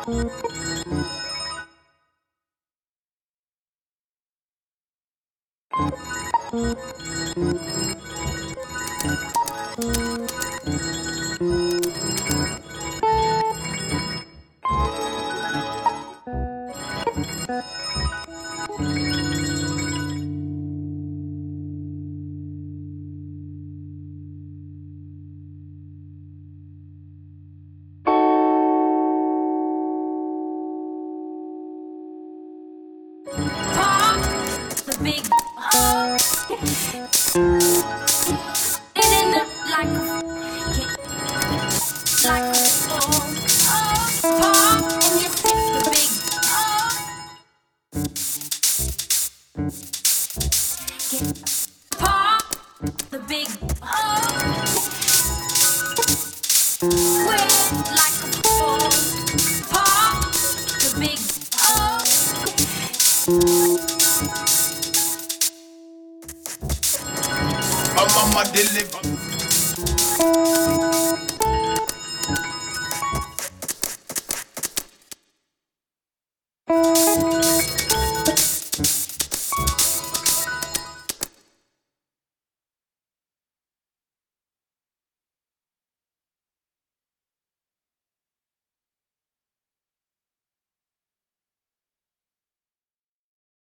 Pop the big it in the like a storm. Pop and you stick the big pop the big quit like a storm. Pop the big I'm on my delivery.